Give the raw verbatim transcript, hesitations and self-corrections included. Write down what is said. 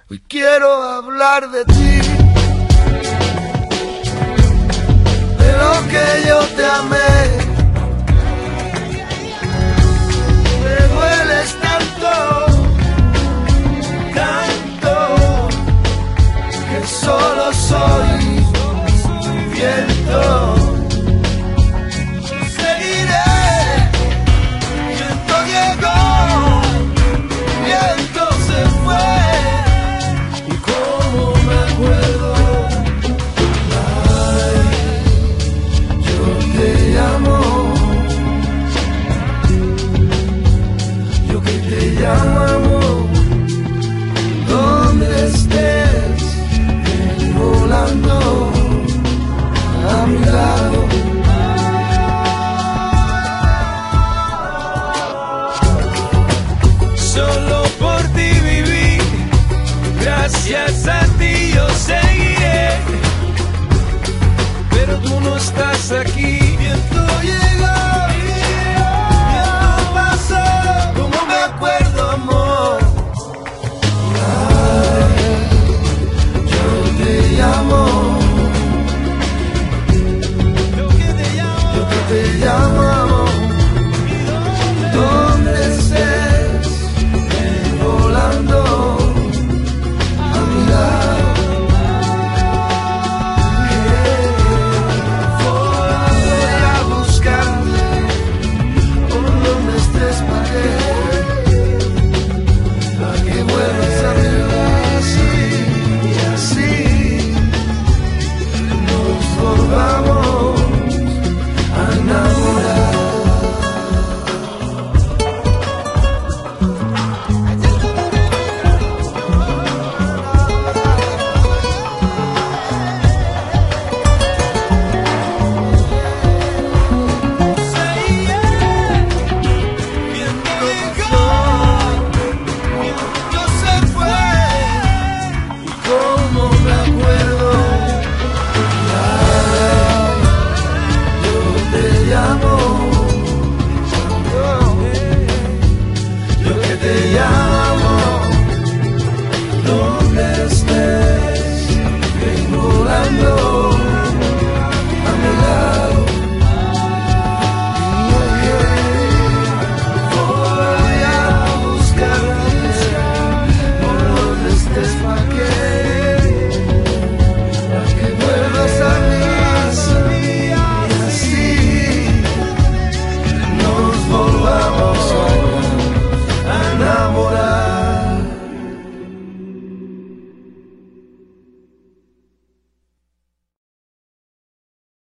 Hoy quiero hablar de ti, de lo que yo te amé. Me dueles tanto, tanto, que solo soy viento. Gracias a ti yo seguiré, pero tú no estás aquí. Viento llegó, viento pasó, como me acuerdo, amor. Ay, yo te llamo, yo que te llamo, yo que te llamo, amor. ¿Dónde estés? Ven volando. Yeah.